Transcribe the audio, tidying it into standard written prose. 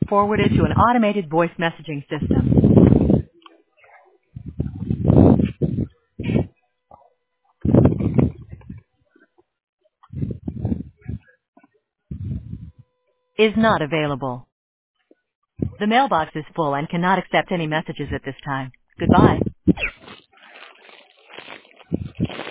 forwarded to an automated voice messaging system. Is not available. The mailbox is full and cannot accept any messages at this time. Goodbye.